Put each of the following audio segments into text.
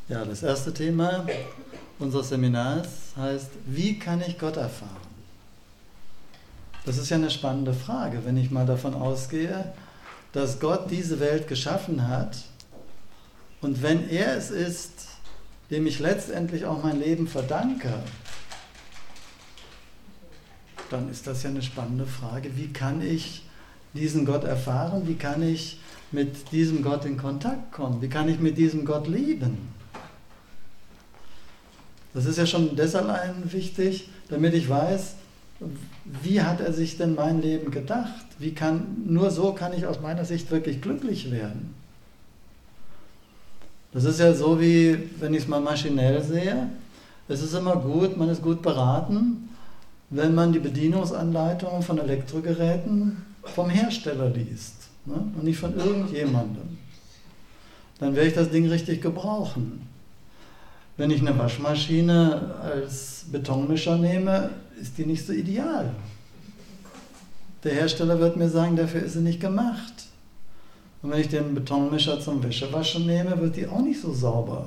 Ja, das erste Thema unseres Seminars heißt, wie kann ich Gott erfahren? Das ist ja eine spannende Frage, wenn ich mal davon ausgehe, dass Gott diese Welt geschaffen hat und wenn er es ist, dem ich letztendlich auch mein Leben verdanke, dann ist das ja eine spannende Frage. Wie kann ich diesen Gott erfahren? Wie kann ich mit diesem Gott in Kontakt kommen? Wie kann ich mit diesem Gott leben? Das ist ja schon deshalb wichtig, damit ich weiß, wie hat er sich denn mein Leben gedacht? Nur so kann ich aus meiner Sicht wirklich glücklich werden. Das ist ja so, wie wenn ich es mal maschinell sehe. Es ist immer gut, man ist gut beraten, wenn man die Bedienungsanleitungen von Elektrogeräten vom Hersteller liest, ne? Und nicht von irgendjemandem. Dann werde ich das Ding richtig gebrauchen. Wenn ich eine Waschmaschine als Betonmischer nehme, ist die nicht so ideal. Der Hersteller wird mir sagen, dafür ist sie nicht gemacht. Und wenn ich den Betonmischer zum Wäschewaschen nehme, wird die auch nicht so sauber.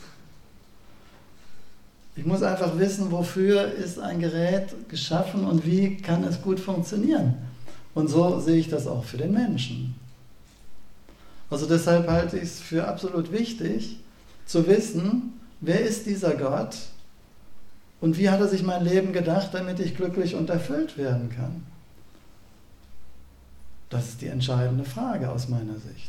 Ich muss einfach wissen, wofür ist ein Gerät geschaffen und wie kann es gut funktionieren. Und so sehe ich das auch für den Menschen. Also deshalb halte ich es für absolut wichtig, zu wissen, wer ist dieser Gott und wie hat er sich mein Leben gedacht, damit ich glücklich und erfüllt werden kann. Das ist die entscheidende Frage aus meiner Sicht.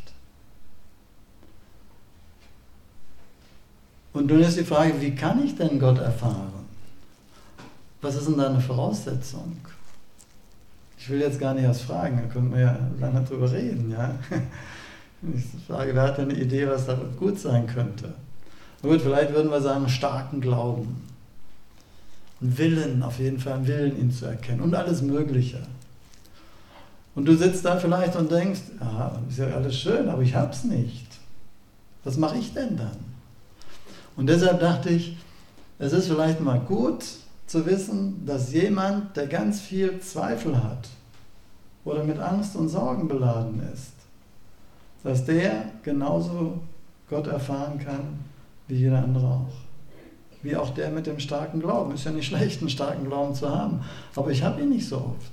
Und nun ist die Frage, wie kann ich denn Gott erfahren? Was ist denn da eine Voraussetzung? Ich will jetzt gar nicht erst fragen, da können wir ja lange drüber reden. Ja? Ich frage, wer hat denn eine Idee, was da gut sein könnte? Gut, vielleicht würden wir sagen, starken Glauben. Einen Willen, auf jeden Fall einen Willen, ihn zu erkennen und alles Mögliche. Und du sitzt da vielleicht und denkst, ja, ist ja alles schön, aber ich hab's nicht. Was mache ich denn dann? Und deshalb dachte ich, es ist vielleicht mal gut zu wissen, dass jemand, der ganz viel Zweifel hat oder mit Angst und Sorgen beladen ist, dass der genauso Gott erfahren kann, wie jeder andere auch. Wie auch der mit dem starken Glauben. Ist ja nicht schlecht, einen starken Glauben zu haben, aber ich habe ihn nicht so oft.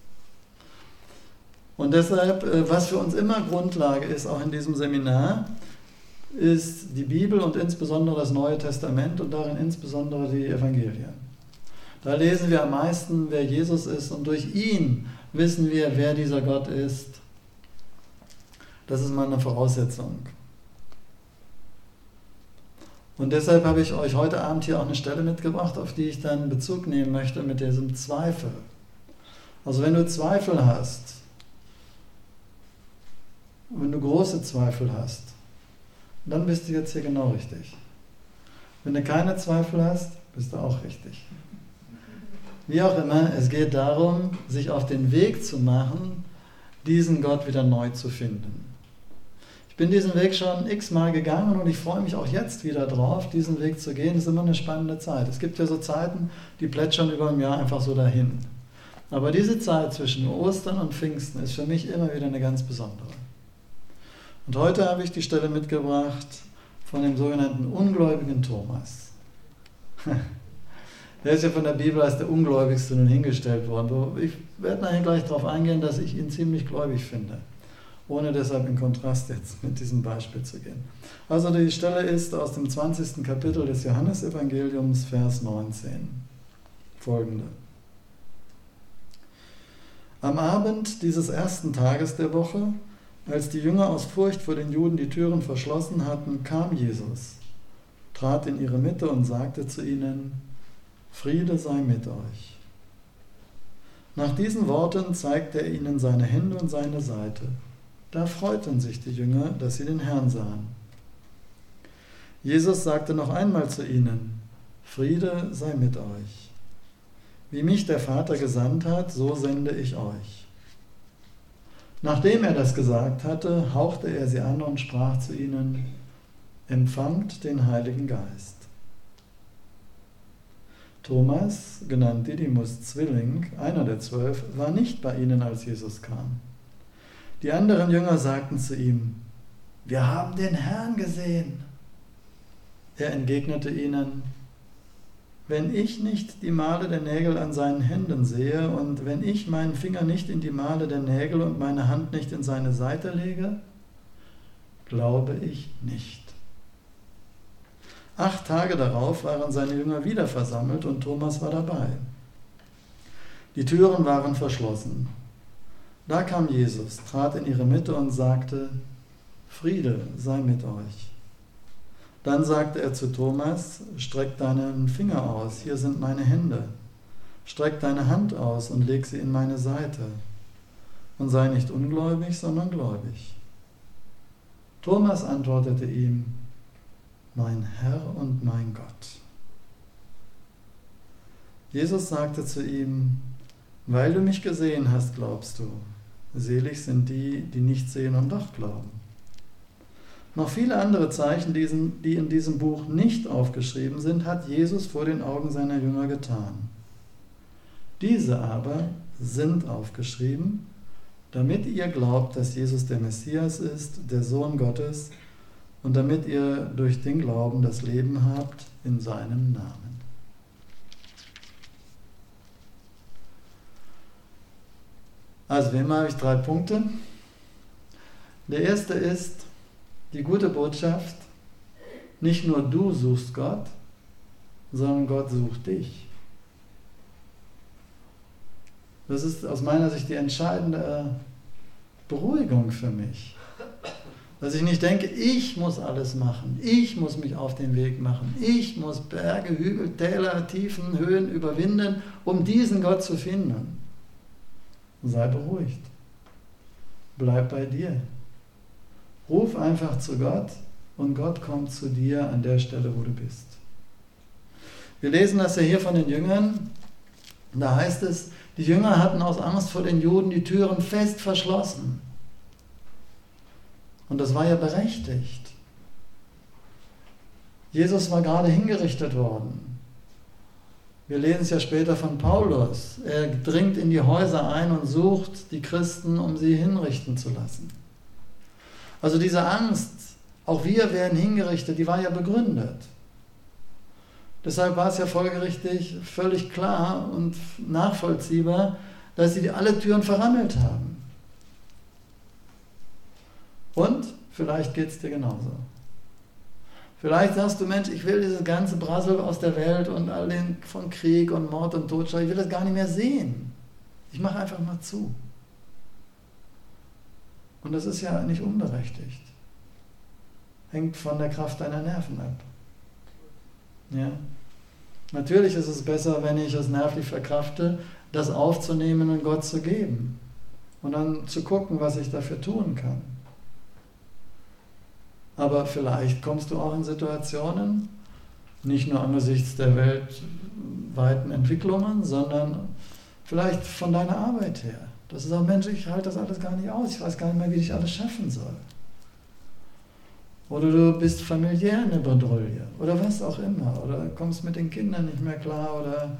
Und deshalb, was für uns immer Grundlage ist, auch in diesem Seminar, ist die Bibel und insbesondere das Neue Testament und darin insbesondere die Evangelien. Da lesen wir am meisten, wer Jesus ist und durch ihn wissen wir, wer dieser Gott ist. Das ist mal eine Voraussetzung. Und deshalb habe ich euch heute Abend hier auch eine Stelle mitgebracht, auf die ich dann Bezug nehmen möchte mit diesem Zweifel. Also wenn du Zweifel hast, wenn du große Zweifel hast, dann bist du jetzt hier genau richtig. Wenn du keine Zweifel hast, bist du auch richtig. Wie auch immer, es geht darum, sich auf den Weg zu machen, diesen Gott wieder neu zu finden. Ich bin diesen Weg schon x-mal gegangen und ich freue mich auch jetzt wieder drauf, diesen Weg zu gehen. Das ist immer eine spannende Zeit. Es gibt ja so Zeiten, die plätschern über ein Jahr einfach so dahin. Aber diese Zeit zwischen Ostern und Pfingsten ist für mich immer wieder eine ganz besondere. Und heute habe ich die Stelle mitgebracht von dem sogenannten ungläubigen Thomas. Der ist ja von der Bibel als der Ungläubigste nun hingestellt worden. Ich werde nachher gleich darauf eingehen, dass ich ihn ziemlich gläubig finde. Ohne deshalb in Kontrast jetzt mit diesem Beispiel zu gehen. Also die Stelle ist aus dem 20. Kapitel des Johannesevangeliums, Vers 19. Folgende. Am Abend dieses ersten Tages der Woche, als die Jünger aus Furcht vor den Juden die Türen verschlossen hatten, kam Jesus, trat in ihre Mitte und sagte zu ihnen, Friede sei mit euch. Nach diesen Worten zeigte er ihnen seine Hände und seine Seite. Da freuten sich die Jünger, dass sie den Herrn sahen. Jesus sagte noch einmal zu ihnen, Friede sei mit euch. Wie mich der Vater gesandt hat, so sende ich euch. Nachdem er das gesagt hatte, hauchte er sie an und sprach zu ihnen, empfangt den Heiligen Geist. Thomas, genannt Didymus Zwilling, einer der 12, war nicht bei ihnen, als Jesus kam. Die anderen Jünger sagten zu ihm, wir haben den Herrn gesehen. Er entgegnete ihnen: Wenn ich nicht die Male der Nägel an seinen Händen sehe und wenn ich meinen Finger nicht in die Male der Nägel und meine Hand nicht in seine Seite lege, glaube ich nicht. 8 Tage darauf waren seine Jünger wieder versammelt und Thomas war dabei. Die Türen waren verschlossen. Da kam Jesus, trat in ihre Mitte und sagte: Friede sei mit euch. Dann sagte er zu Thomas: Streck deinen Finger aus, hier sind meine Hände. Streck deine Hand aus und leg sie in meine Seite. Und sei nicht ungläubig, sondern gläubig. Thomas antwortete ihm: Mein Herr und mein Gott. Jesus sagte zu ihm: Weil du mich gesehen hast, glaubst du. Selig sind die, die nicht sehen und doch glauben. Noch viele andere Zeichen, die in diesem Buch nicht aufgeschrieben sind, hat Jesus vor den Augen seiner Jünger getan. Diese aber sind aufgeschrieben, damit ihr glaubt, dass Jesus der Messias ist, der Sohn Gottes, und damit ihr durch den Glauben das Leben habt in seinem Namen. Also wie immer habe ich 3 Punkte. Der erste ist die gute Botschaft: Nicht nur du suchst Gott, sondern Gott sucht dich. Das ist aus meiner Sicht die entscheidende Beruhigung für mich. Dass ich nicht denke, ich muss alles machen, ich muss mich auf den Weg machen, ich muss Berge, Hügel, Täler, Tiefen, Höhen überwinden, um diesen Gott zu finden. Sei beruhigt. Bleib bei dir. Ruf einfach zu Gott und Gott kommt zu dir an der Stelle, wo du bist. Wir lesen das ja hier von den Jüngern. Da heißt es, die Jünger hatten aus Angst vor den Juden die Türen fest verschlossen. Und das war ja berechtigt. Jesus war gerade hingerichtet worden. Wir lesen es ja später von Paulus. Er dringt in die Häuser ein und sucht die Christen, um sie hinrichten zu lassen. Also diese Angst, auch wir werden hingerichtet, die war ja begründet. Deshalb war es ja folgerichtig völlig klar und nachvollziehbar, dass sie alle Türen verrammelt haben. Und vielleicht geht es dir genauso. Vielleicht sagst du: Mensch, ich will dieses ganze Brassel aus der Welt und all den von Krieg und Mord und Totschlag, ich will das gar nicht mehr sehen. Ich mache einfach mal zu. Und das ist ja nicht unberechtigt. Hängt von der Kraft deiner Nerven ab. Ja? Natürlich ist es besser, wenn ich es nervlich verkrafte, das aufzunehmen und Gott zu geben. Und dann zu gucken, was ich dafür tun kann. Aber vielleicht kommst du auch in Situationen, nicht nur angesichts der weltweiten Entwicklungen, sondern vielleicht von deiner Arbeit her. Das ist auch: Mensch, ich halte das alles gar nicht aus, ich weiß gar nicht mehr, wie ich alles schaffen soll. Oder du bist familiär eine Bredouille oder was auch immer. Oder kommst mit den Kindern nicht mehr klar oder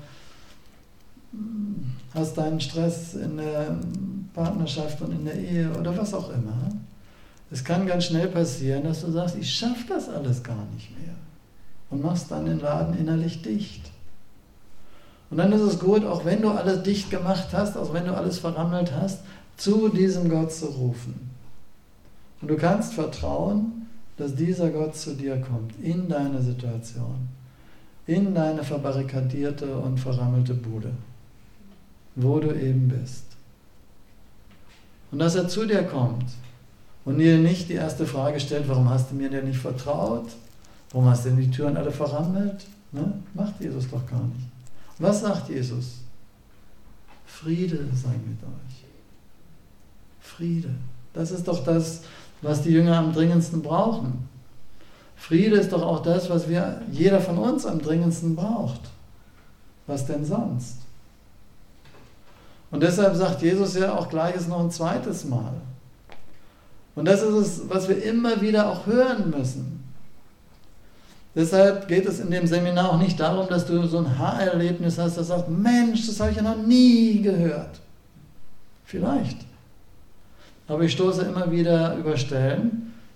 hast deinen Stress in der Partnerschaft und in der Ehe oder was auch immer. Es kann ganz schnell passieren, dass du sagst: Ich schaffe das alles gar nicht mehr. Und machst dann den Laden innerlich dicht. Und dann ist es gut, auch wenn du alles dicht gemacht hast, auch wenn du alles verrammelt hast, zu diesem Gott zu rufen. Und du kannst vertrauen, dass dieser Gott zu dir kommt, in deine Situation, in deine verbarrikadierte und verrammelte Bude, wo du eben bist. Und dass er zu dir kommt und dir nicht die erste Frage stellt: Warum hast du mir denn nicht vertraut? Warum hast du denn die Türen alle verrammelt? Ne? Macht Jesus doch gar nicht. Was sagt Jesus? Friede sei mit euch. Friede. Das ist doch das, was die Jünger am dringendsten brauchen. Friede ist doch auch das, was jeder von uns am dringendsten braucht. Was denn sonst? Und deshalb sagt Jesus ja auch Gleiches noch ein zweites Mal. Und das ist es, was wir immer wieder auch hören müssen. Deshalb geht es in dem Seminar auch nicht darum, dass du so ein Haarerlebnis hast, das sagt: Mensch, das habe ich ja noch nie gehört. Vielleicht. Aber ich stoße immer wieder über Stellen,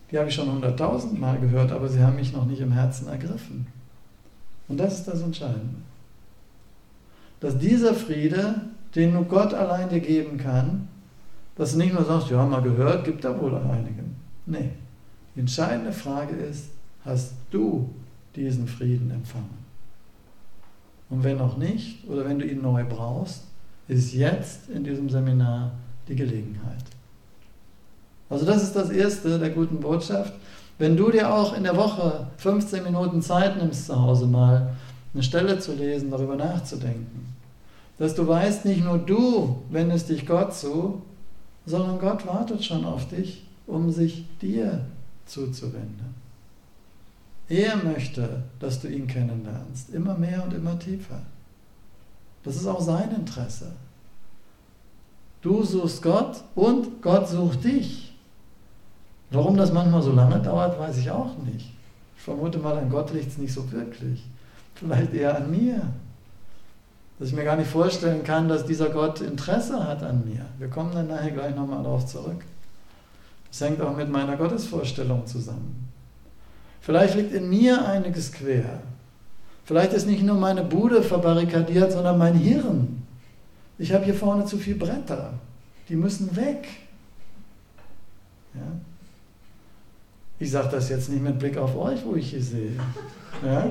Die habe ich schon 100.000 Mal gehört, aber sie haben mich noch nicht im Herzen ergriffen. Und das ist das Entscheidende. Dass dieser Friede, den nur Gott allein dir geben kann, dass du nicht nur sagst, ja, mal gehört, gibt da wohl einigen. Nee. Die entscheidende Frage ist, hast du diesen Frieden empfangen? Und wenn noch nicht, oder wenn du ihn neu brauchst, ist jetzt in diesem Seminar die Gelegenheit. Also das ist das Erste der guten Botschaft. Wenn du dir auch in der Woche 15 Minuten Zeit nimmst, zu Hause mal eine Stelle zu lesen, darüber nachzudenken, dass du weißt, nicht nur du wendest dich Gott zu, sondern Gott wartet schon auf dich, um sich dir zuzuwenden. Er möchte, dass du ihn kennenlernst, immer mehr und immer tiefer. Das ist auch sein Interesse. Du suchst Gott und Gott sucht dich. Warum das manchmal so lange dauert, weiß ich auch nicht. Ich vermute mal, an Gott liegt es nicht so wirklich. Vielleicht eher an mir. Dass ich mir gar nicht vorstellen kann, dass dieser Gott Interesse hat an mir. Wir kommen dann nachher gleich nochmal darauf zurück. Das hängt auch mit meiner Gottesvorstellung zusammen. Vielleicht liegt in mir einiges quer. Vielleicht ist nicht nur meine Bude verbarrikadiert, sondern mein Hirn. Ich habe hier vorne zu viele Bretter. Die müssen weg. Ja? Ich sage das jetzt nicht mit Blick auf euch, wo ich hier sehe. Ja?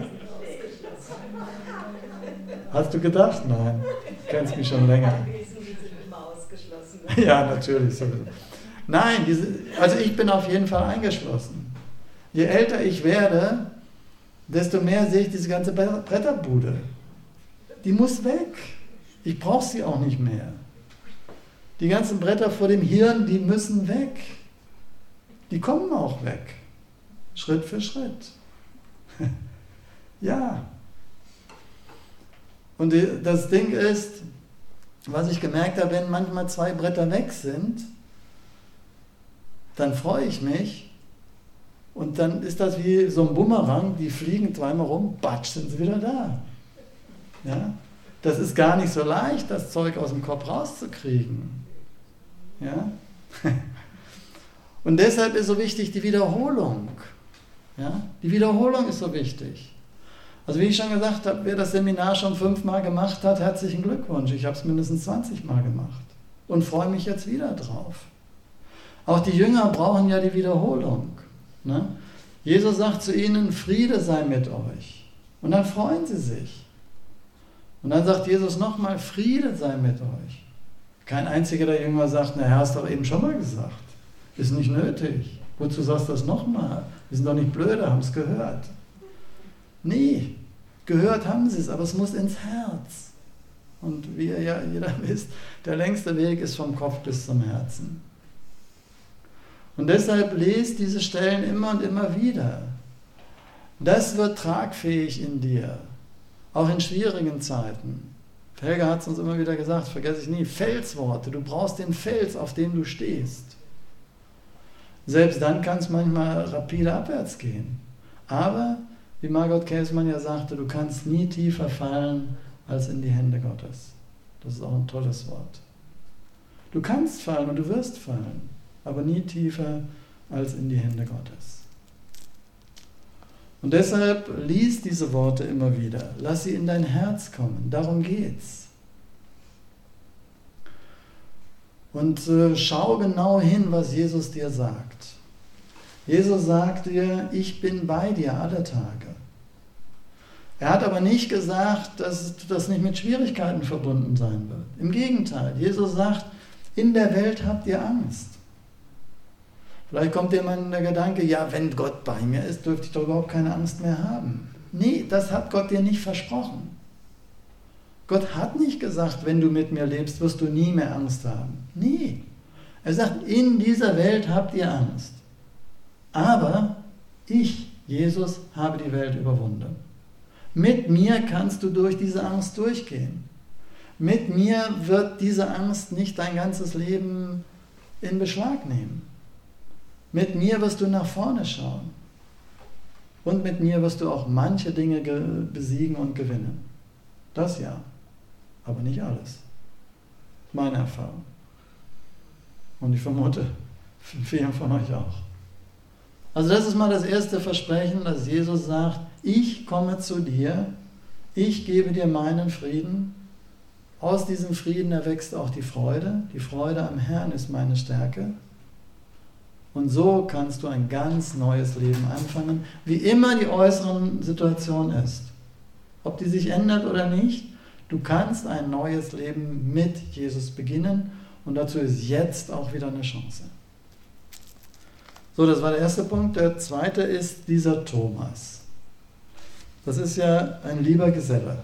Hast du gedacht? Nein. Du kennst mich schon länger. Ja, natürlich. Nein, also ich bin auf jeden Fall eingeschlossen. Je älter ich werde, desto mehr sehe ich diese ganze Bretterbude. Die muss weg. Ich brauche sie auch nicht mehr. Die ganzen Bretter vor dem Hirn, die müssen weg. Die kommen auch weg. Schritt für Schritt. Ja. Und das Ding ist, was ich gemerkt habe, wenn manchmal 2 Bretter weg sind, dann freue ich mich und dann ist das wie so ein Bumerang, die fliegen zweimal rum, batsch, sind sie wieder da. Ja? Das ist gar nicht so leicht, das Zeug aus dem Kopf rauszukriegen. Ja? Und deshalb ist so wichtig die Wiederholung. Ja? Die Wiederholung ist so wichtig. Also wie ich schon gesagt habe, wer das Seminar schon 5 Mal gemacht hat, herzlichen Glückwunsch. Ich habe es mindestens 20 Mal gemacht und freue mich jetzt wieder drauf. Auch die Jünger brauchen ja die Wiederholung. Ne? Jesus sagt zu ihnen, Friede sei mit euch. Und dann freuen sie sich. Und dann sagt Jesus nochmal, Friede sei mit euch. Kein einziger der Jünger sagt, na Herr, hast doch eben schon mal gesagt. Ist nicht nötig. Wozu sagst du das nochmal? Wir sind doch nicht blöde, haben es gehört. Nee, gehört haben sie es, aber es muss ins Herz. Und wie ihr ja jeder wisst, der längste Weg ist vom Kopf bis zum Herzen. Und deshalb lest diese Stellen immer und immer wieder. Das wird tragfähig in dir, auch in schwierigen Zeiten. Helga hat es uns immer wieder gesagt, vergesse ich nie, Felsworte, du brauchst den Fels, auf dem du stehst. Selbst dann kann es manchmal rapide abwärts gehen. Aber, wie Margot Käßmann ja sagte, du kannst nie tiefer fallen als in die Hände Gottes. Das ist auch ein tolles Wort. Du kannst fallen und du wirst fallen, aber nie tiefer als in die Hände Gottes. Und deshalb lies diese Worte immer wieder. Lass sie in dein Herz kommen. Darum geht's. Und schau genau hin, was Jesus dir sagt. Jesus sagt dir, ich bin bei dir alle Tage. Er hat aber nicht gesagt, dass das nicht mit Schwierigkeiten verbunden sein wird. Im Gegenteil, Jesus sagt, in der Welt habt ihr Angst. Vielleicht kommt dir mal der Gedanke, ja, wenn Gott bei mir ist, dürfte ich doch überhaupt keine Angst mehr haben. Nee, das hat Gott dir nicht versprochen. Gott hat nicht gesagt, wenn du mit mir lebst, wirst du nie mehr Angst haben. Nee. Er sagt, in dieser Welt habt ihr Angst. Aber ich, Jesus, habe die Welt überwunden. Mit mir kannst du durch diese Angst durchgehen. Mit mir wird diese Angst nicht dein ganzes Leben in Beschlag nehmen. Mit mir wirst du nach vorne schauen. Und mit mir wirst du auch manche Dinge besiegen und gewinnen. Das ja, aber nicht alles. Meine Erfahrung. Und ich vermute, vielen von euch auch. Also das ist mal das erste Versprechen, dass Jesus sagt, ich komme zu dir, ich gebe dir meinen Frieden. Aus diesem Frieden erwächst auch die Freude. Die Freude am Herrn ist meine Stärke. Und so kannst du ein ganz neues Leben anfangen, wie immer die äußeren Situation ist. Ob die sich ändert oder nicht, du kannst ein neues Leben mit Jesus beginnen und dazu ist jetzt auch wieder eine Chance. So, das war der erste Punkt. Der zweite ist dieser Thomas. Das ist ja ein lieber Geselle.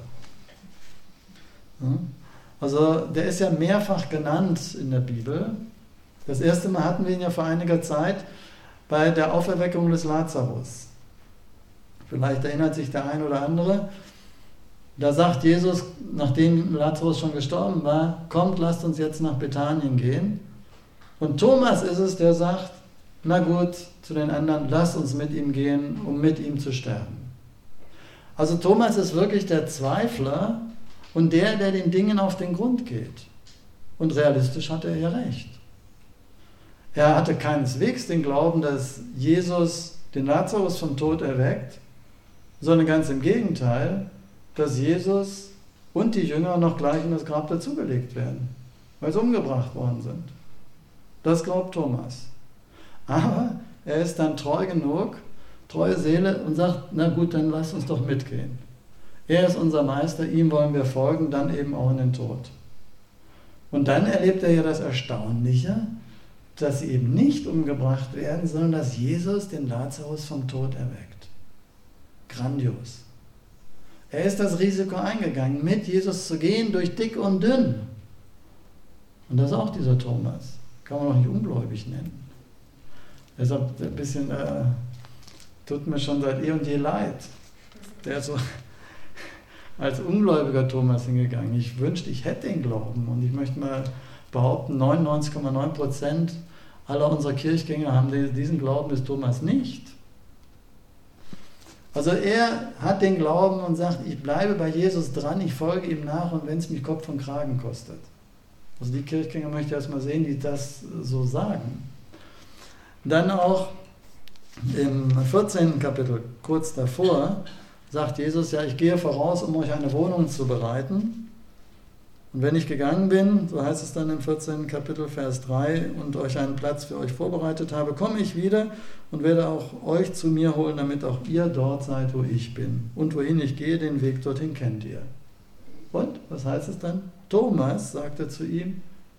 Also der ist ja mehrfach genannt in der Bibel. Das erste Mal hatten wir ihn ja vor einiger Zeit bei der Auferweckung des Lazarus. Vielleicht erinnert sich der ein oder andere. Da sagt Jesus, nachdem Lazarus schon gestorben war, kommt, lasst uns jetzt nach Bethanien gehen. Und Thomas ist es, der sagt, na gut, zu den anderen, lasst uns mit ihm gehen, um mit ihm zu sterben. Also Thomas ist wirklich der Zweifler und der den Dingen auf den Grund geht. Und realistisch hatte er ja recht. Er hatte keineswegs den Glauben, dass Jesus den Lazarus vom Tod erweckt, sondern ganz im Gegenteil, dass Jesus und die Jünger noch gleich in das Grab dazugelegt werden, weil sie umgebracht worden sind. Das glaubt Thomas. Aber er ist dann treu genug, treue Seele und sagt, na gut, dann lass uns doch mitgehen. Er ist unser Meister, ihm wollen wir folgen, dann eben auch in den Tod. Und dann erlebt er ja das Erstaunliche, dass sie eben nicht umgebracht werden, sondern dass Jesus den Lazarus vom Tod erweckt. Grandios. Er ist das Risiko eingegangen, mit Jesus zu gehen, durch dick und dünn. Und das ist auch dieser Thomas. Kann man auch nicht ungläubig nennen. Deshalb ein bisschen, tut mir schon seit eh und je leid. Der ist so als ungläubiger Thomas hingegangen. Ich wünschte, ich hätte den Glauben. Und ich möchte mal behaupten, 99,9% aller unserer Kirchgänger haben diesen Glauben des Thomas nicht. Also er hat den Glauben und sagt, ich bleibe bei Jesus dran, ich folge ihm nach und wenn es mich Kopf und Kragen kostet. Also die Kirchgänger möchte ich erstmal sehen, die das so sagen. Dann auch im 14. Kapitel, kurz davor, sagt Jesus, ja, ich gehe voraus, um euch eine Wohnung zu bereiten. Und wenn ich gegangen bin, so heißt es dann im 14. Kapitel, Vers 3, und euch einen Platz für euch vorbereitet habe, komme ich wieder und werde auch euch zu mir holen, damit auch ihr dort seid, wo ich bin. Und wohin ich gehe, den Weg dorthin kennt ihr. Und, was heißt es dann? Thomas sagte zu ihm,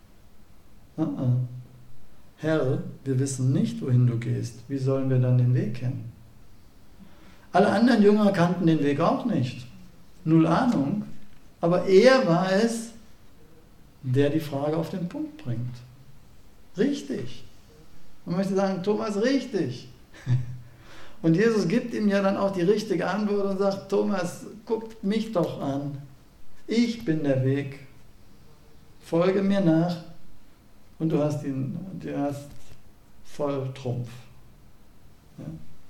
Herr, wir wissen nicht, wohin du gehst. Wie sollen wir dann den Weg kennen? Alle anderen Jünger kannten den Weg auch nicht. Null Ahnung. Aber er war es, der die Frage auf den Punkt bringt. Richtig. Man möchte sagen, Thomas, richtig. Und Jesus gibt ihm ja dann auch die richtige Antwort und sagt, Thomas, guckt mich doch an. Ich bin der Weg. Folge mir nach. Und du hast voll Trumpf. Ja.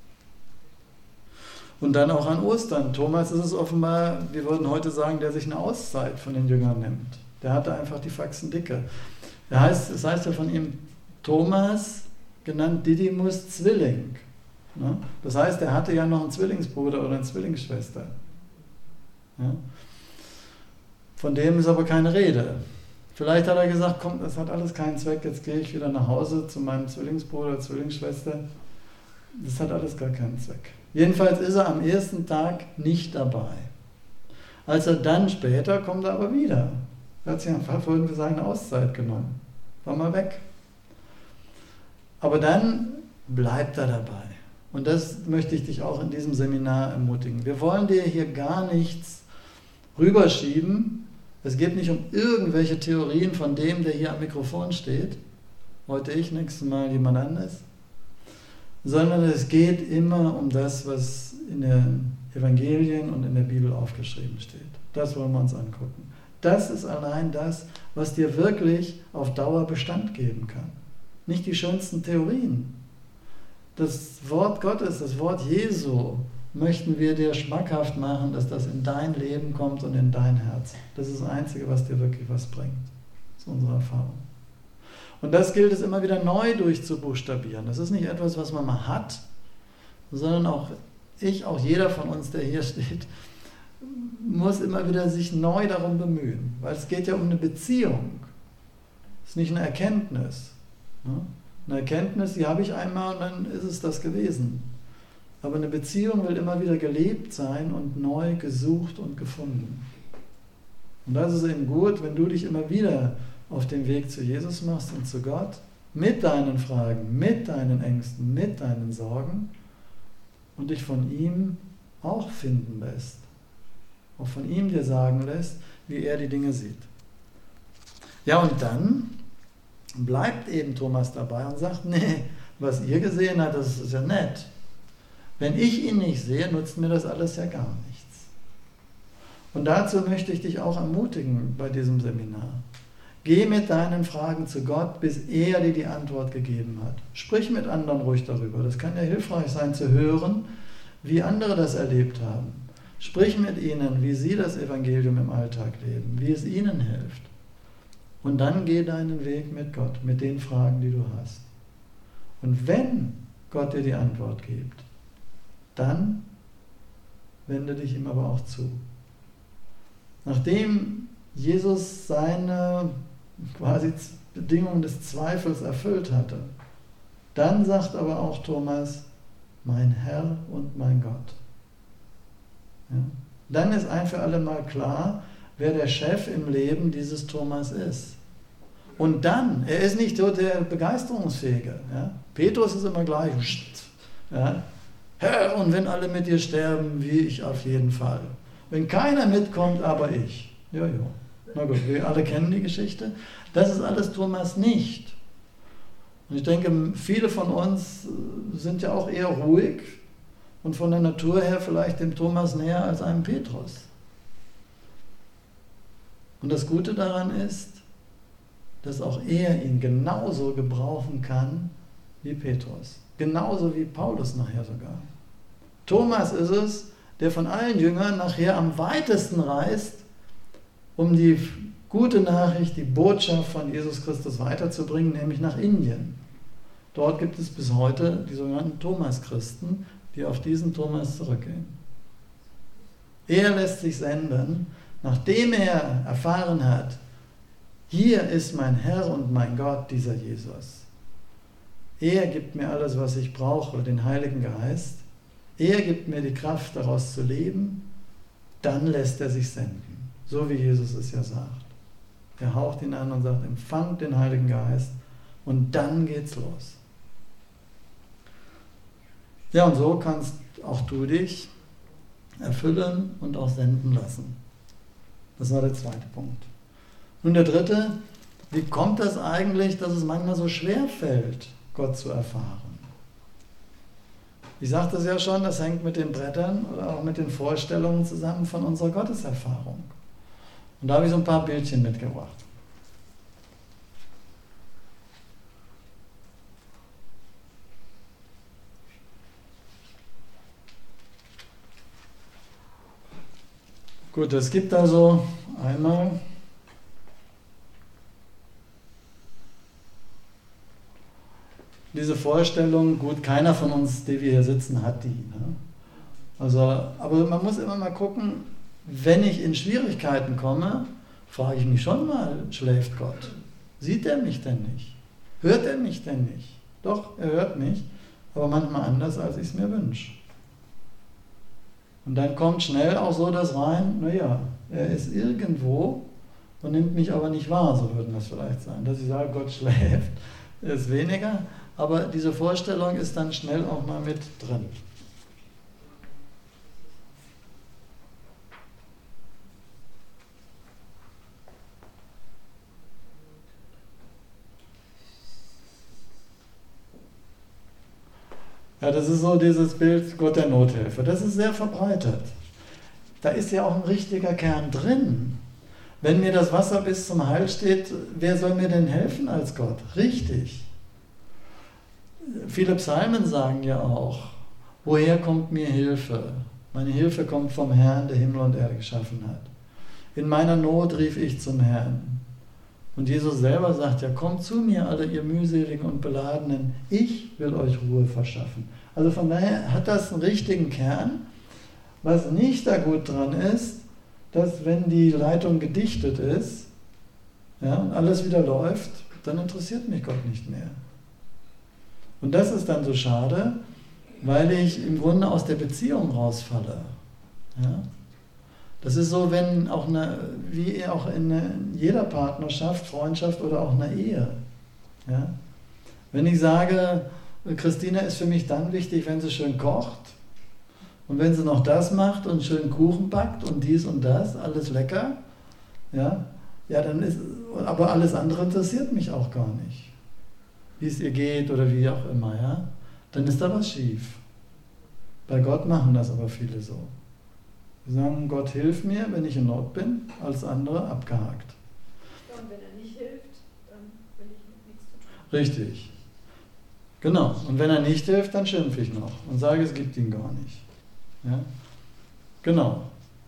Und dann auch an Ostern. Thomas ist es offenbar, wir würden heute sagen, der sich eine Auszeit von den Jüngern nimmt. Der hatte einfach die Faxen dicke. Es heißt ja von ihm Thomas, genannt Didymus Zwilling. Ja. Das heißt, er hatte ja noch einen Zwillingsbruder oder eine Zwillingsschwester. Ja. Von dem ist aber keine Rede. Vielleicht hat er gesagt, komm, das hat alles keinen Zweck, jetzt gehe ich wieder nach Hause zu meinem Zwillingsbruder oder Zwillingsschwester. Das hat alles gar keinen Zweck. Jedenfalls ist er am ersten Tag nicht dabei. Als er dann später kommt, er aber wieder. Er hat sich einfach, würden wir sagen, eine Auszeit genommen. War mal weg. Aber dann bleibt er dabei. Und das möchte ich dich auch in diesem Seminar ermutigen. Wir wollen dir hier gar nichts rüberschieben. Es geht nicht um irgendwelche Theorien von dem, der hier am Mikrofon steht. Heute ich, nächstes Mal jemand anderes. Sondern es geht immer um das, was in den Evangelien und in der Bibel aufgeschrieben steht. Das wollen wir uns angucken. Das ist allein das, was dir wirklich auf Dauer Bestand geben kann. Nicht die schönsten Theorien. Das Wort Gottes, das Wort Jesu, möchten wir dir schmackhaft machen, dass das in dein Leben kommt und in dein Herz. Das ist das Einzige, was dir wirklich was bringt. Das ist unsere Erfahrung. Und das gilt es immer wieder neu durchzubuchstabieren. Das ist nicht etwas, was man mal hat sondern auch jeder von uns, der hier steht, muss immer wieder sich neu darum bemühen, weil es geht ja um eine Beziehung. Es ist nicht eine Erkenntnis. Eine Erkenntnis, die habe ich einmal und dann ist es das gewesen. Aber eine Beziehung will immer wieder gelebt sein und neu gesucht und gefunden. Und das ist eben gut, wenn du dich immer wieder auf den Weg zu Jesus machst und zu Gott, mit deinen Fragen, mit deinen Ängsten, mit deinen Sorgen und dich von ihm auch finden lässt. Auch von ihm dir sagen lässt, wie er die Dinge sieht. Ja, und dann bleibt eben Thomas dabei und sagt, nee, was ihr gesehen habt, das ist ja nett. Wenn ich ihn nicht sehe, nutzt mir das alles ja gar nichts. Und dazu möchte ich dich auch ermutigen bei diesem Seminar. Geh mit deinen Fragen zu Gott, bis er dir die Antwort gegeben hat. Sprich mit anderen ruhig darüber. Das kann ja hilfreich sein zu hören, wie andere das erlebt haben. Sprich mit ihnen, wie sie das Evangelium im Alltag leben, wie es ihnen hilft. Und dann geh deinen Weg mit Gott, mit den Fragen, die du hast. Und wenn Gott dir die Antwort gibt, dann wende dich ihm aber auch zu. Nachdem Jesus seine quasi Bedingungen des Zweifels erfüllt hatte, dann sagt aber auch Thomas, mein Herr und mein Gott. Ja? Dann ist ein für alle Mal klar, wer der Chef im Leben dieses Thomas ist. Und dann, er ist nicht so der Begeisterungsfähige. Ja? Petrus ist immer gleich. Ja? Herr, und wenn alle mit dir sterben, wie ich auf jeden Fall. Wenn keiner mitkommt, aber ich. Ja. Na gut, wir alle kennen die Geschichte. Das ist alles Thomas nicht. Und ich denke, viele von uns sind ja auch eher ruhig und von der Natur her vielleicht dem Thomas näher als einem Petrus. Und das Gute daran ist, dass auch er ihn genauso gebrauchen kann wie Petrus. Genauso wie Paulus nachher sogar. Thomas ist es, der von allen Jüngern nachher am weitesten reist, um die gute Nachricht, die Botschaft von Jesus Christus weiterzubringen, nämlich nach Indien. Dort gibt es bis heute die sogenannten Thomas-Christen, die auf diesen Thomas zurückgehen. Er lässt sich senden, nachdem er erfahren hat, hier ist mein Herr und mein Gott, dieser Jesus. Er gibt mir alles, was ich brauche, den Heiligen Geist. Er gibt mir die Kraft, daraus zu leben. Dann lässt er sich senden, so wie Jesus es ja sagt. Er haucht ihn an und sagt, empfangt den Heiligen Geist und dann geht's los. Ja, und so kannst auch du dich erfüllen und auch senden lassen. Das war der zweite Punkt. Nun der dritte, wie kommt das eigentlich, dass es manchmal so schwer fällt, Gott zu erfahren? Ich sagte es ja schon, das hängt mit den Brettern oder auch mit den Vorstellungen zusammen von unserer Gotteserfahrung. Und da habe ich so ein paar Bildchen mitgebracht. Gut, es gibt also einmal diese Vorstellung, gut, keiner von uns, die wir hier sitzen, hat die. Ne? Also, aber man muss immer mal gucken, wenn ich in Schwierigkeiten komme, frage ich mich schon mal, schläft Gott? Sieht er mich denn nicht? Hört er mich denn nicht? Doch, er hört mich, aber manchmal anders, als ich es mir wünsche. Und dann kommt schnell auch so das rein, naja, er ist irgendwo und nimmt mich aber nicht wahr, so würden das vielleicht sein. Dass ich sage, Gott schläft, ist weniger, aber diese Vorstellung ist dann schnell auch mal mit drin. Ja, das ist so dieses Bild Gott der Nothilfe. Das ist sehr verbreitet. Da ist ja auch ein richtiger Kern drin. Wenn mir das Wasser bis zum Hals steht, wer soll mir denn helfen als Gott? Richtig. Viele Psalmen sagen ja auch, woher kommt mir Hilfe? Meine Hilfe kommt vom Herrn, der Himmel und Erde geschaffen hat. In meiner Not rief ich zum Herrn. Und Jesus selber sagt ja, kommt zu mir, alle ihr mühseligen und beladenen, ich will euch Ruhe verschaffen. Also von daher hat das einen richtigen Kern. Was nicht da gut dran ist, dass wenn die Leitung gedichtet ist, ja, und alles wieder läuft, dann interessiert mich Gott nicht mehr. Und das ist dann so schade, weil ich im Grunde aus der Beziehung rausfalle. Ja? Das ist so, wenn auch wie auch in jeder Partnerschaft, Freundschaft oder auch einer Ehe. Ja? Wenn ich sage, Christina ist für mich dann wichtig, wenn sie schön kocht und wenn sie noch das macht und schön Kuchen backt und dies und das, alles lecker, ja, dann ist, aber alles andere interessiert mich auch gar nicht. Wie es ihr geht oder wie auch immer, ja, dann ist da was schief. Bei Gott machen das aber viele so. Sie sagen, Gott hilf mir, wenn ich in Not bin, alles andere abgehakt. Ja, und wenn er nicht hilft, dann will ich mit nichts zu tun. Richtig. Genau. Und wenn er nicht hilft, dann schimpfe ich noch und sage, es gibt ihn gar nicht. Ja? Genau.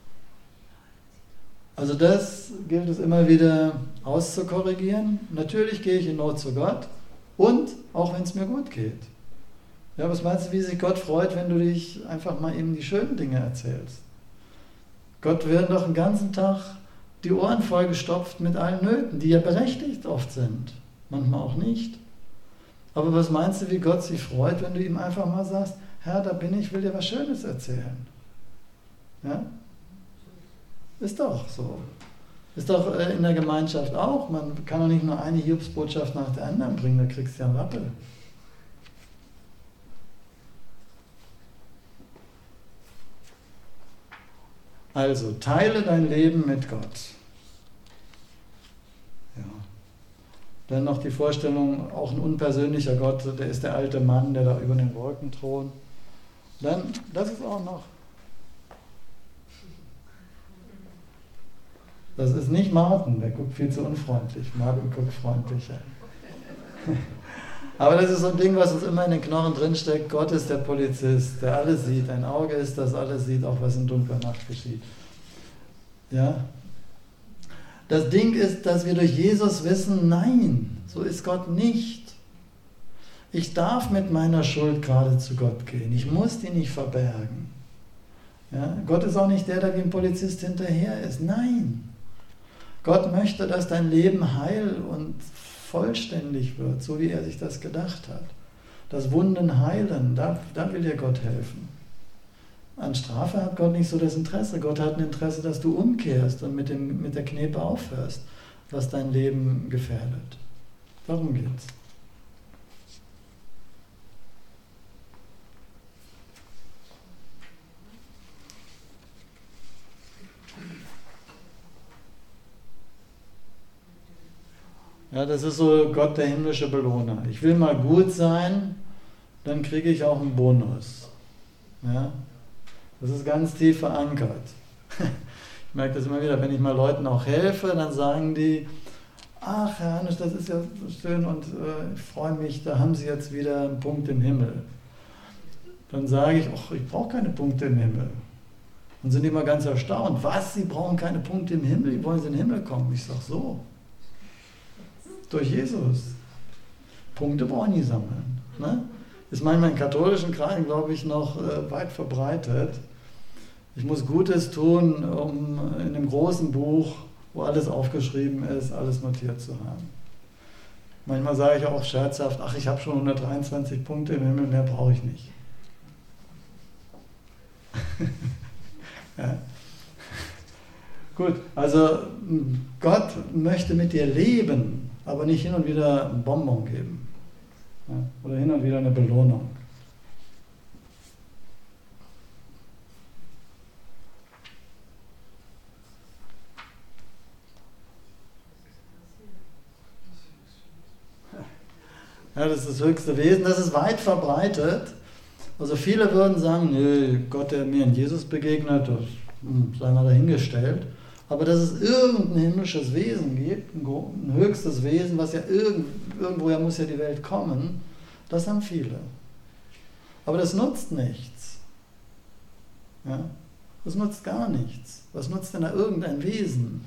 Also das gilt es immer wieder auszukorrigieren. Natürlich gehe ich in Not zu Gott und auch wenn es mir gut geht. Ja, was meinst du, wie sich Gott freut, wenn du dich einfach mal eben die schönen Dinge erzählst? Gott wird doch den ganzen Tag die Ohren vollgestopft mit allen Nöten, die ja berechtigt oft sind. Manchmal auch nicht. Aber was meinst du, wie Gott sich freut, wenn du ihm einfach mal sagst, Herr, da bin ich, will dir was Schönes erzählen. Ja? Ist doch so. Ist doch in der Gemeinschaft auch. Man kann doch nicht nur eine Hiobsbotschaft nach der anderen bringen, da kriegst du ja einen Rappel. Also, teile dein Leben mit Gott. Ja. Dann noch die Vorstellung, auch ein unpersönlicher Gott, der ist der alte Mann, der da über den Wolken thront. Dann, das ist auch noch. Das ist nicht Martin, der guckt viel zu unfreundlich. Martin guckt freundlicher. Aber das ist so ein Ding, was uns immer in den Knochen drinsteckt. Gott ist der Polizist, der alles sieht. Ein Auge ist, das alles sieht, auch was in dunkler Nacht geschieht. Ja? Das Ding ist, dass wir durch Jesus wissen, nein, so ist Gott nicht. Ich darf mit meiner Schuld gerade zu Gott gehen. Ich muss die nicht verbergen. Ja? Gott ist auch nicht der, der wie ein Polizist hinterher ist. Nein. Gott möchte, dass dein Leben heil und vollständig wird, so wie er sich das gedacht hat. Das Wunden heilen, da will dir Gott helfen. An Strafe hat Gott nicht so das Interesse. Gott hat ein Interesse, dass du umkehrst und mit der Knete aufhörst, was dein Leben gefährdet. Darum geht's. Ja, das ist so Gott, der himmlische Belohner. Ich will mal gut sein, dann kriege ich auch einen Bonus. Ja? Das ist ganz tief verankert. Ich merke das immer wieder, wenn ich mal Leuten auch helfe, dann sagen die, ach Herr Hannes, das ist ja so schön und ich freue mich, da haben Sie jetzt wieder einen Punkt im Himmel. Dann sage ich, ach, ich brauche keine Punkte im Himmel. Und sind immer ganz erstaunt. Was, Sie brauchen keine Punkte im Himmel? Wie wollen Sie in den Himmel kommen? Ich sage so. Durch Jesus. Punkte brauche ich nie sammeln. Ne? Ist manchmal in katholischen Kreisen, glaube ich, noch weit verbreitet. Ich muss Gutes tun, um in einem großen Buch, wo alles aufgeschrieben ist, alles notiert zu haben. Manchmal sage ich auch scherzhaft, ach, ich habe schon 123 Punkte im Himmel, mehr brauche ich nicht. Ja. Gut, also Gott möchte mit dir leben, aber nicht hin und wieder ein Bonbon geben. Ja, oder hin und wieder eine Belohnung. Ja, das ist das höchste Wesen, das ist weit verbreitet. Also viele würden sagen, nö, Gott, der mir in Jesus begegnet, das sei mal dahingestellt. Aber dass es irgendein himmlisches Wesen gibt, ein höchstes Wesen, was ja irgendwoher muss ja die Welt kommen, das haben viele. Aber das nutzt nichts. Ja? Das nutzt gar nichts. Was nutzt denn da irgendein Wesen?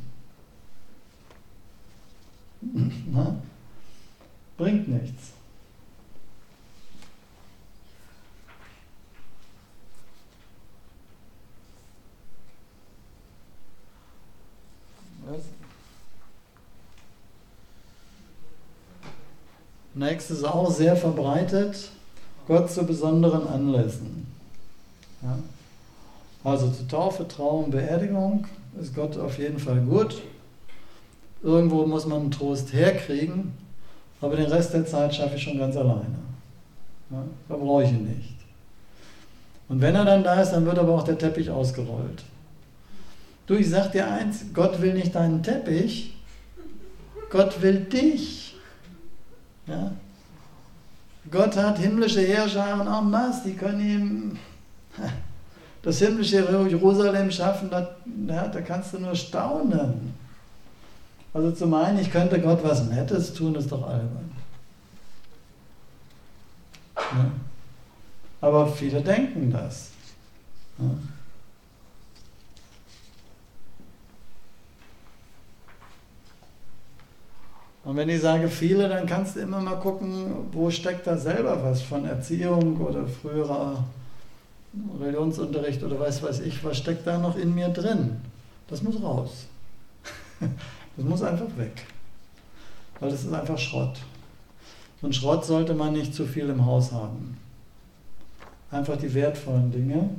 Na? Bringt nichts. Nächstes auch sehr verbreitet, Gott zu besonderen Anlässen. Ja? Also zur Taufe, Trauung, Beerdigung ist Gott auf jeden Fall gut. Irgendwo muss man einen Trost herkriegen, aber den Rest der Zeit schaffe ich schon ganz alleine. Ja? Da brauche ich ihn nicht. Und wenn er dann da ist, dann wird aber auch der Teppich ausgerollt. Du, ich sag dir eins, Gott will nicht deinen Teppich, Gott will dich. Ja? Gott hat himmlische Heerscharen en masse, die können ihm das himmlische Jerusalem schaffen, da kannst du nur staunen. Also zu meinen, ich könnte Gott was Nettes tun, ist doch albern. Ja? Aber viele denken das. Ja? Und wenn ich sage viele, dann kannst du immer mal gucken, wo steckt da selber was von Erziehung oder früherer Religionsunterricht oder weiß ich, was steckt da noch in mir drin? Das muss raus. Das muss einfach weg. Weil das ist einfach Schrott. Und Schrott sollte man nicht zu viel im Haus haben. Einfach die wertvollen Dinge.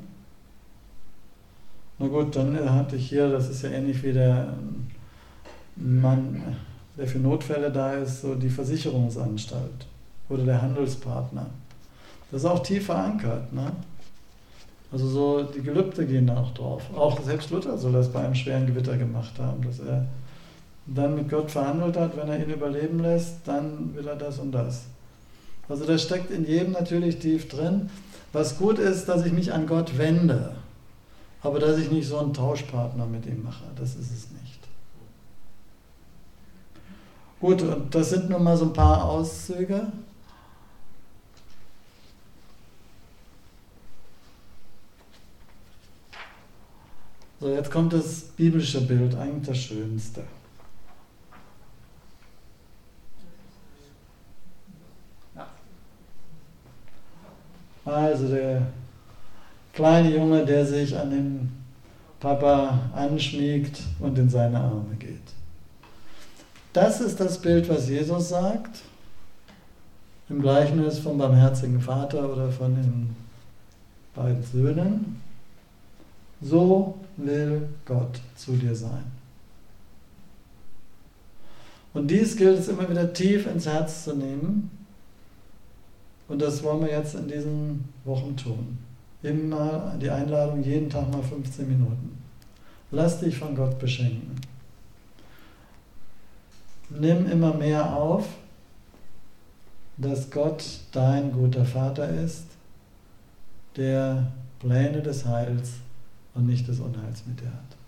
Na gut, dann hatte ich hier, das ist ja ähnlich wie der Mann, der für Notfälle da ist, so die Versicherungsanstalt oder der Handelspartner. Das ist auch tief verankert. Ne? Also so die Gelübde gehen da auch drauf. Auch selbst Luther soll das bei einem schweren Gewitter gemacht haben, dass er dann mit Gott verhandelt hat, wenn er ihn überleben lässt, dann will er das und das. Also das steckt in jedem natürlich tief drin. Was gut ist, dass ich mich an Gott wende, aber dass ich nicht so einen Tauschpartner mit ihm mache, das ist es nicht. Gut, und das sind nun mal so ein paar Auszüge. So, jetzt kommt das biblische Bild, eigentlich das Schönste. Also der kleine Junge, der sich an den Papa anschmiegt und in seine Arme geht. Das ist das Bild, was Jesus sagt, im Gleichnis vom barmherzigen Vater oder von den beiden Söhnen. So will Gott zu dir sein. Und dies gilt es immer wieder tief ins Herz zu nehmen. Und das wollen wir jetzt in diesen Wochen tun. Immer die Einladung, jeden Tag mal 15 Minuten. Lass dich von Gott beschenken. Nimm immer mehr auf, dass Gott dein guter Vater ist, der Pläne des Heils und nicht des Unheils mit dir hat.